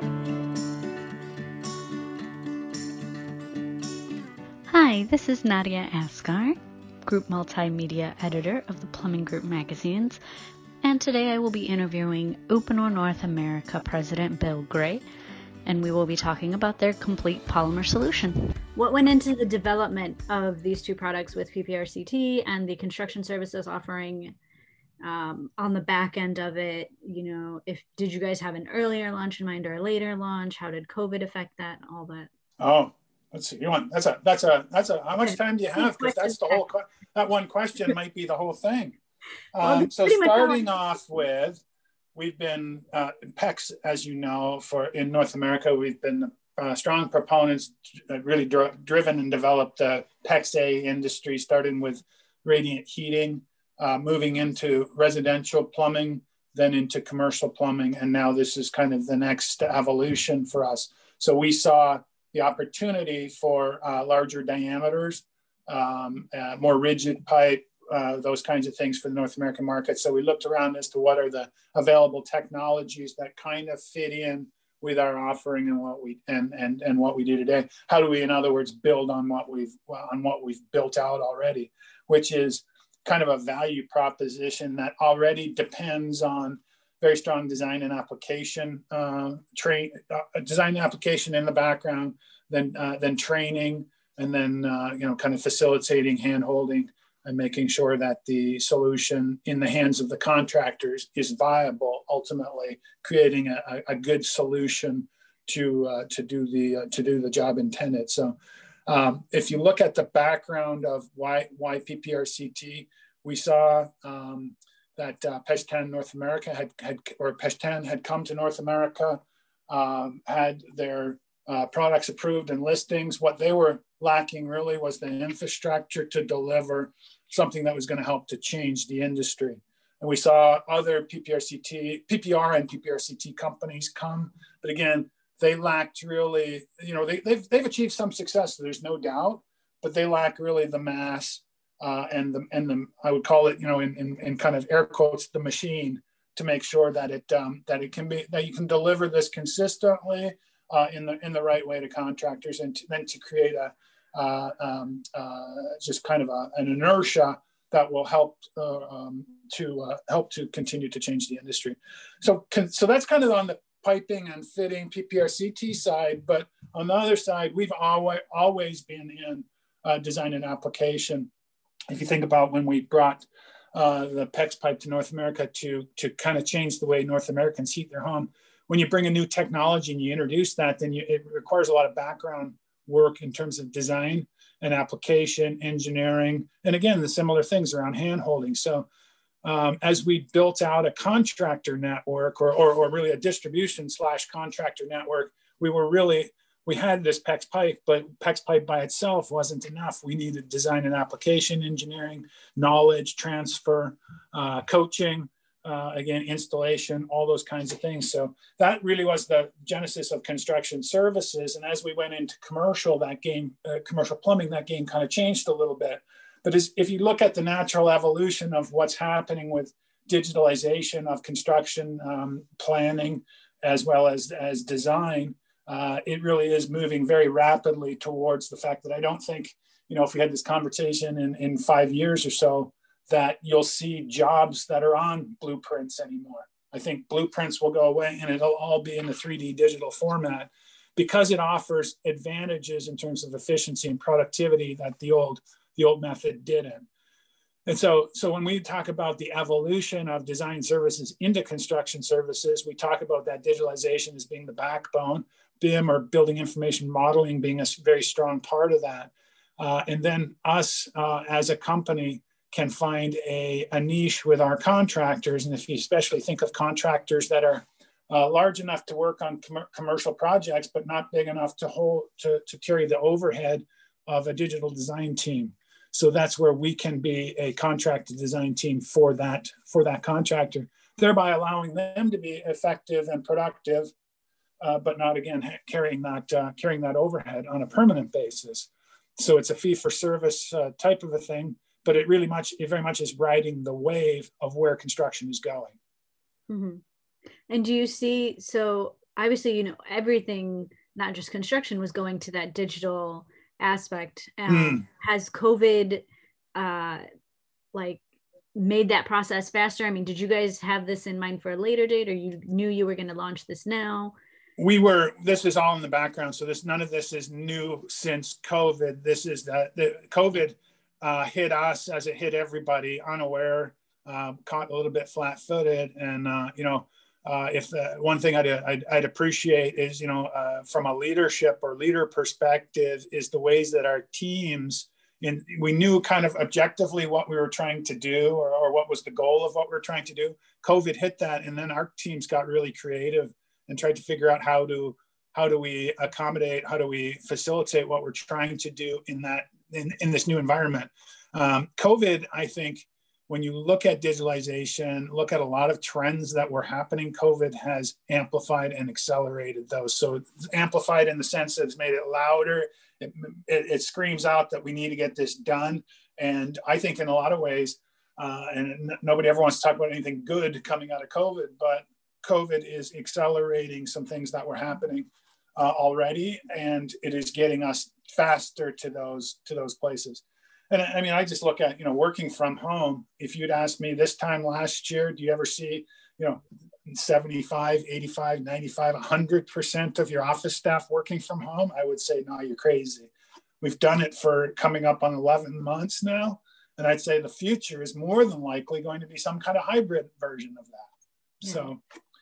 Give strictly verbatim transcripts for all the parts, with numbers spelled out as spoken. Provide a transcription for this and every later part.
Hi, this is Nadia Asghar, Group Multimedia Editor of the Plumbing Group magazines, and today I will be interviewing Uponor North America President Bill Gray, and we will be talking about their complete polymer solution. What went into the development of these two products with P P R C T and the construction services offering um, on the back end of it? You know, if did you guys have an earlier launch in mind or a later launch? How did COVID affect that? All that. Oh, let's see. You want that's a that's a that's a how much time do you have? Because that's the whole that one question might be the whole thing. Um, so starting off with, we've been uh, PEX, as you know, for in North America, we've been uh, strong proponents, uh, really dr- driven and developed the PEX A industry, starting with radiant heating, uh, moving into residential plumbing, then into commercial plumbing, and now this is kind of the next evolution for us. So we saw the opportunity for uh, larger diameters, um, uh, more rigid pipe, uh, those kinds of things for the North American market. So we looked around as to what are the available technologies that kind of fit in with our offering and what we and and and what we do today. How do we, in other words, build on what we've on what we've built out already, which is kind of a value proposition that already depends on very strong design and application, uh, train, uh, design and application in the background, then uh, then training, and then uh, you know kind of facilitating, hand-holding, and making sure that the solution in the hands of the contractors is viable. Ultimately, creating a, a good solution to uh, to do the uh, to do the job intended. So, um, if you look at the background of why why P P R C T, we saw. Um, that uh, Peshtan North America had, had, or Peshtan had come to North America, um, had their uh, products approved and listings. What they were lacking really was the infrastructure to deliver something that was going to help to change the industry. And we saw other P P R C T, P P R and P P R C T companies come, but again, they lacked really, you know, they, they've, they've achieved some success, there's no doubt, but they lack really the mass Uh, and the and the I would call it, you know, in, in, in kind of air quotes, the machine, to make sure that it um, that it can be that you can deliver this consistently uh, in the in the right way to contractors, and to, then to create a uh, um, uh, just kind of a, an inertia that will help uh, um, to uh, help to continue to change the industry. So so that's kind of on the piping and fitting P P R C T side, but on the other side, we've always always been in uh, design and application. If you think about when we brought uh, the PEX pipe to North America to, to kind of change the way North Americans heat their home, when you bring a new technology and you introduce that, then you, it requires a lot of background work in terms of design and application, engineering, and again, the similar things around hand-holding. So um, as we built out a contractor network, or, or, or really a distribution slash contractor network, we were really we had this PEX pipe, but PEX pipe by itself wasn't enough. We needed design and application engineering, knowledge transfer, uh, coaching, uh, again, installation, all those kinds of things. So that really was the genesis of construction services. And as we went into commercial, that game, uh, commercial plumbing, that game kind of changed a little bit. But as, if you look at the natural evolution of what's happening with digitalization of construction um, planning, as well as, as design, Uh, it really is moving very rapidly towards the fact that I don't think, you know, if we had this conversation in, in five years or so, that you'll see jobs that are on blueprints anymore. I think blueprints will go away and it'll all be in the three D digital format, because it offers advantages in terms of efficiency and productivity that the old, the old method didn't. And so, so when we talk about the evolution of design services into construction services, we talk about that digitalization as being the backbone, B I M, or building information modeling, being a very strong part of that. Uh, and then us uh, as a company can find a, a niche with our contractors. And if you especially think of contractors that are uh, large enough to work on com- commercial projects, but not big enough to hold to, to carry the overhead of a digital design team. So that's where we can be a contracted design team for that, for that contractor, thereby allowing them to be effective and productive, uh, but not, again, carrying that, uh, carrying that overhead on a permanent basis. So it's a fee for service uh, type of a thing, but it really much, it very much is riding the wave of where construction is going. Mm-hmm. And do you see, so obviously, you know, everything, not just construction, was going to that digital aspect. Um, Mm. Has COVID uh, like made that process faster? I mean, did you guys have this in mind for a later date, or you knew you were going to launch this now? We were, this is all in the background. So this, none of this is new since COVID. This is that the COVID uh, hit us as it hit everybody unaware, uh, caught a little bit flat footed. And, uh, you know, uh, if the one thing I'd, I'd, I'd appreciate is, you know, uh, from a leadership or leader perspective is the ways that our teams, and we knew kind of objectively what we were trying to do, or, or what was the goal of what we were trying to do. COVID hit that. And then our teams got really creative and tried to figure out how to how do we accommodate, how do we facilitate what we're trying to do in that in, in this new environment. Um, COVID, I think, when you look at digitalization, look at a lot of trends that were happening, COVID has amplified and accelerated those. So it's amplified in the sense that it's made it louder. It, it, it screams out that we need to get this done. And I think in a lot of ways, uh, and nobody ever wants to talk about anything good coming out of COVID, but COVID is accelerating some things that were happening uh, already, and it is getting us faster to those to those places. And I mean, I just look at, you know, working from home. If you'd asked me this time last year, do you ever see, you know, seventy-five, eighty-five, ninety-five, one hundred percent of your office staff working from home? I would say, no, you're crazy. We've done it for coming up on eleven months now. And I'd say the future is more than likely going to be some kind of hybrid version of that. Yeah. So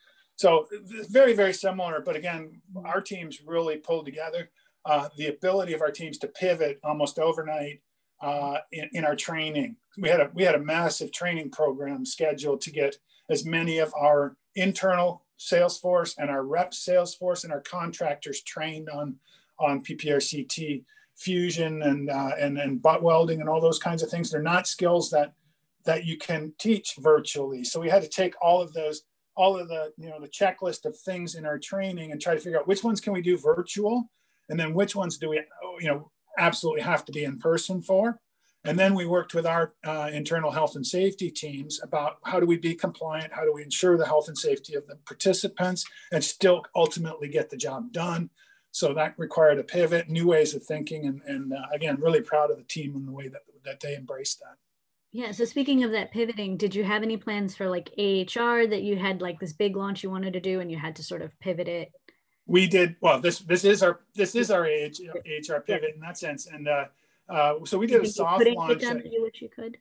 So very, very similar, but again, our teams really pulled together. Uh, the ability of our teams to pivot almost overnight uh, in, in our training. We had a we had a massive training program scheduled to get as many of our internal sales force and our rep sales force and our contractors trained on on P P R C T fusion and uh, and and butt welding and all those kinds of things. They're not skills that that you can teach virtually. So we had to take all of those. all of the, you know, the checklist of things in our training and try to figure out which ones can we do virtual, and then which ones do we, you know, absolutely have to be in person for. And then we worked with our uh, internal health and safety teams about how do we be compliant, how do we ensure the health and safety of the participants and still ultimately get the job done. So that required a pivot, new ways of thinking, and, and uh, again, really proud of the team and the way that, that they embraced that. Yeah. So speaking of that pivoting, did you have any plans for like A H R that you had like this big launch you wanted to do and you had to sort of pivot it? We did. Well, this this is our this is our A H R pivot in that sense, and uh, uh, so we did a soft launch. That you wish you could.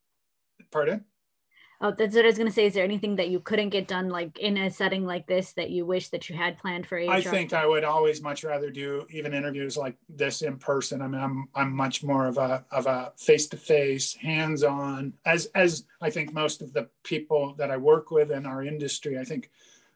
Pardon? Oh, that's what I was going to say. Is there anything that you couldn't get done like in a setting like this that you wish that you had planned for A H R? I think I would always much rather do even interviews like this in person. I mean, I'm I'm much more of a of a face-to-face, hands-on, as as I think most of the people that I work with in our industry. I think,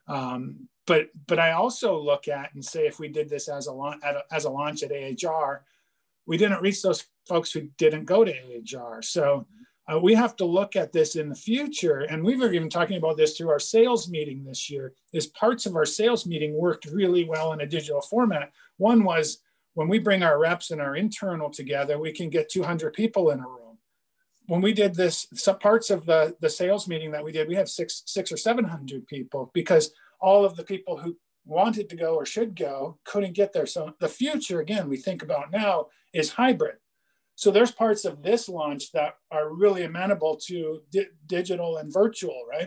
um, but but I also look at and say if we did this as a launch as a launch at A H R, we didn't reach those folks who didn't go to A H R. So. Uh, we have to look at this in the future. And we were even talking about this through our sales meeting this year, is parts of our sales meeting worked really well in a digital format. One was when we bring our reps and our internal together, we can get two hundred people in a room. When we did this, some parts of the, the sales meeting that we did, we had six, six or seven hundred people because all of the people who wanted to go or should go couldn't get there. So the future, again, we think about now is hybrid. So there's parts of this launch that are really amenable to di- digital and virtual, right?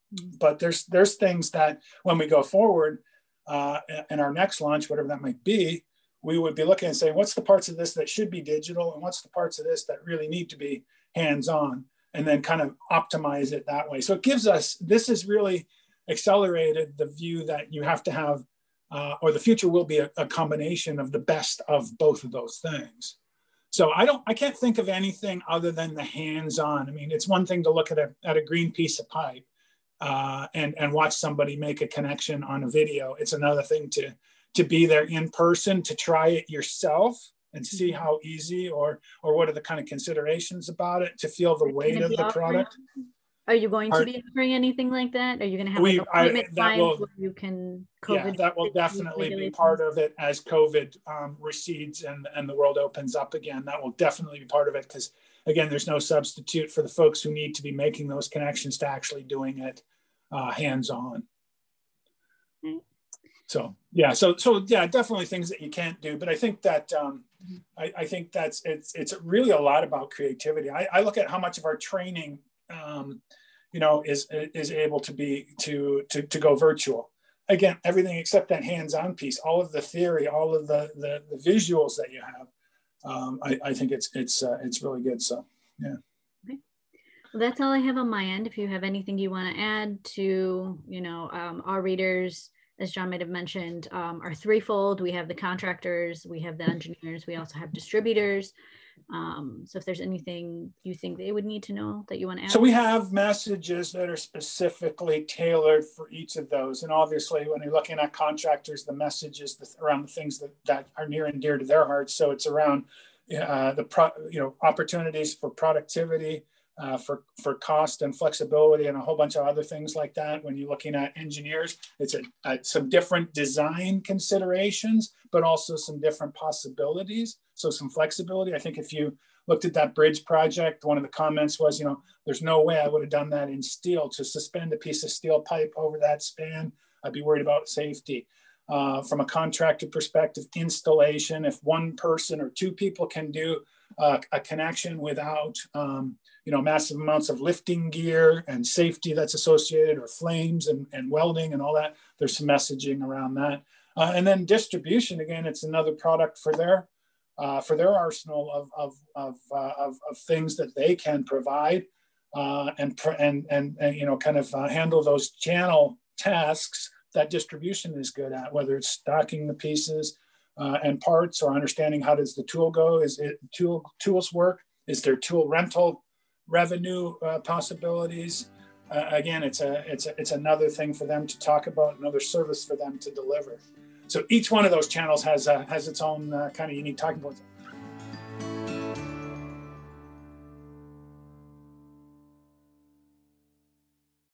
But there's there's things that when we go forward uh, in our next launch, whatever that might be, we would be looking and saying, what's the parts of this that should be digital and what's the parts of this that really need to be hands-on, and then kind of optimize it that way. So it gives us, this has really accelerated the view that you have to have, uh, or the future will be a, a combination of the best of both of those things. So I don't, I can't think of anything other than the hands-on. I mean, it's one thing to look at a at a green piece of pipe uh, and and watch somebody make a connection on a video. It's another thing to to be there in person, to try it yourself and see how easy or or what are the kind of considerations about it, to feel the weight of the product. Are you going to be offering anything like that? Are you going to have we, like appointment I, that will, where you can COVID yeah, that will definitely be part of it as COVID um, recedes and, and the world opens up again. That will definitely be part of it because, again, there's no substitute for the folks who need to be making those connections to actually doing it uh, hands-on. So yeah, so so yeah, definitely things that you can't do. But I think that um, I, I think that's it's it's really a lot about creativity. I, I look at how much of our training, um, you know, is is able to be to to to go virtual. Again, everything except that hands-on piece, all of the theory, all of the the, the visuals that you have. Um, I, I think it's it's uh, it's really good. So yeah. Okay. Well, that's all I have on my end. If you have anything you want to add to, you know, um, our readers, as John might have mentioned, um, are threefold. We have the contractors, we have the engineers, we also have distributors. Um, so if there's anything you think they would need to know that you want to add. So we have messages that are specifically tailored for each of those. And obviously when you're looking at contractors, the messages around the things that, that are near and dear to their hearts. So it's around uh, the pro, you know, opportunities for productivity, Uh, for, for cost and flexibility and a whole bunch of other things like that. When you're looking at engineers, it's a, a, some different design considerations, but also some different possibilities. So some flexibility. I think if you looked at that bridge project, one of the comments was, you know, there's no way I would have done that in steel. To suspend a piece of steel pipe over that span, I'd be worried about safety. Uh, from a contractor perspective, installation, if one person or two people can do uh, a connection without, um, you know, massive amounts of lifting gear and safety that's associated, or flames and, and welding and all that, there's some messaging around that. Uh, and then distribution, again, it's another product for their, uh, for their arsenal of, of, of, uh, of, of things that they can provide uh, and, and, and, and, you know, kind of uh, handle those channel tasks that distribution is good at, whether it's stocking the pieces uh, and parts, or understanding how does the tool go, is it tool tools work, is there tool rental revenue uh, possibilities. Uh, again, it's a it's a, it's another thing for them to talk about, another service for them to deliver. So each one of those channels has a, has its own uh, kind of unique talking points.